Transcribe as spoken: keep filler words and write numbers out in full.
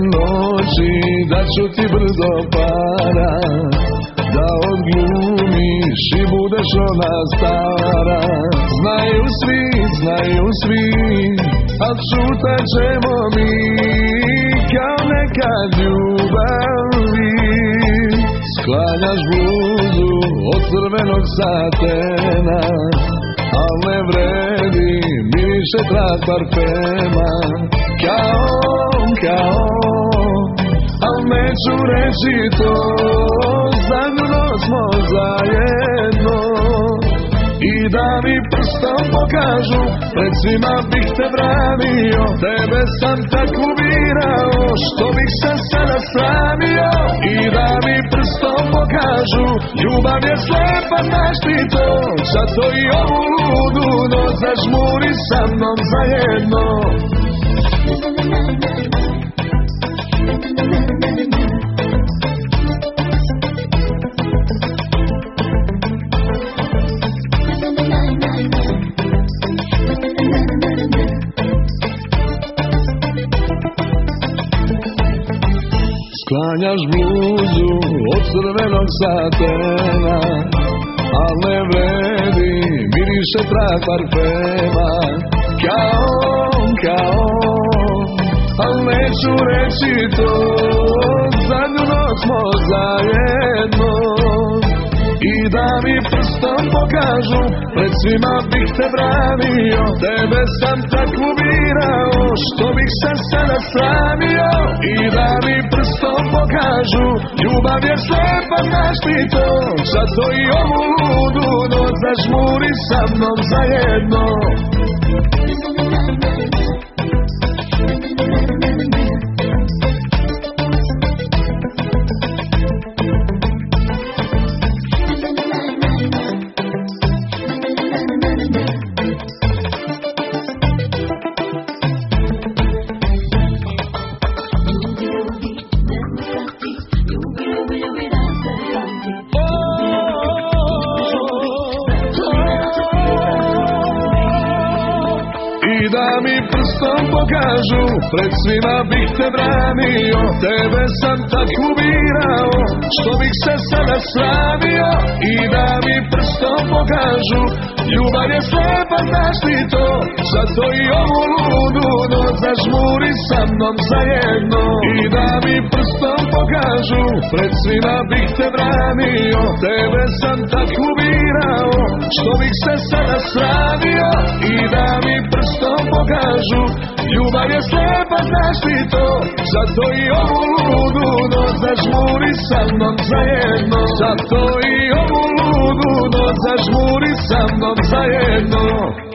noći, da ću ti brzo para, da odglumiš i budeš ona stara. Znaju svi, znaju svi, al čutat ćemo mi, kao nekad ljubavi. Sklanjaš bluzu od crvenog satena, al ne vredi, miriše trak parfema. Kao on, kao on, al neću reći to, zadnju noć smo zajedno. I da mi prstom pokažu, pred svima bih te branio. Tebe sam tako birao, što bih se sada sramio. I da mi prstom pokažu, ljubav je slepa, znaš ti to. Zato i ovu ludu noć zažmuri sa mnom zajedno. Sklanjaš bluzu od crvenog satena, al ne vredi, miriše trak parfema. Kao on, kao on, al neću reći to, zadnju noć smo zajedno. I da mi prstom pokažu, pred svima bih te branio. Tebe sam tako birao, što bih se sada sramio. I da mi prstom pokažu, ljubav je slepa, znaš ti to. Zato i ovu ludu noć zažmuri sa mnom zajedno. I da mi prstom pokažu, pred svima bih te branio. Tebe sam tako birao, što bih se sada sramio. I da mi prstom pokažu, ljubav je slepa, znaš ti to. Zato i ovu ludu noć zažmuri sa mnom zajedno. I da mi prstom pokažu, pred svima bih te branio. Tebe sam tako birao, što bih se sada sramio. I da mi prstom pokažu, ljubav je slepa, znaš ti to. Zato i ovu ludu noć zažmuri sa mnom zajedno. Zato i ovu ludu noć zažmuri sa mnom zajedno.